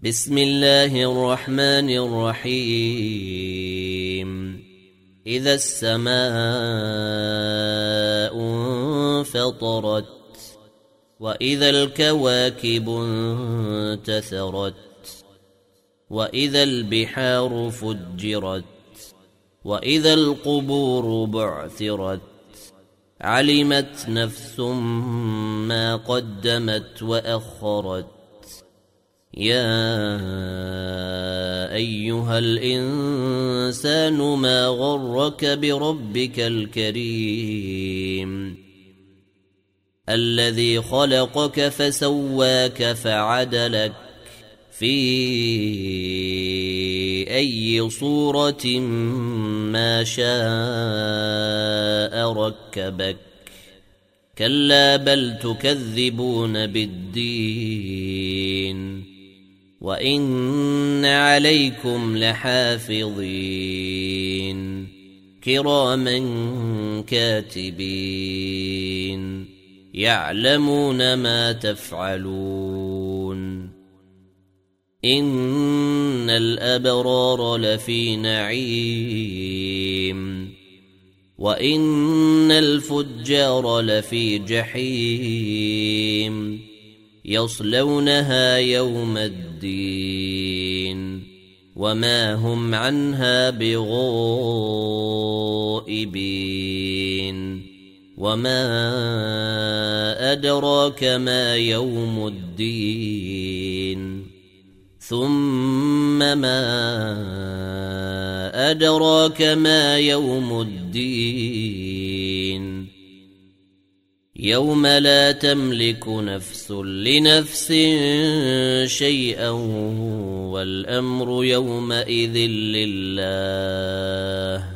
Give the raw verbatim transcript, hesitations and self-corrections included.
بسم الله الرحمن الرحيم إذا السماء انفطرت وإذا الكواكب انتثرت وإذا البحار فجرت وإذا القبور بعثرت علمت نفس ما قدمت وأخرت يا أيها الإنسان ما غرك بربك الكريم الذي خلقك فسواك فعدلك في أي صورة ما شاء ركبك كلا بل تكذبون بالدين وإن عليكم لحافظين كراما كاتبين يعلمون ما تفعلون إن الأبرار لفي نعيم وإن الفجار لفي جحيم يصلونها يوم الدين وما هم عنها بغائبين وما أدراك ما يوم الدين ثم ما أدراك ما يوم الدين يوم لا تملك نفس لنفس شيئا والأمر يومئذ لله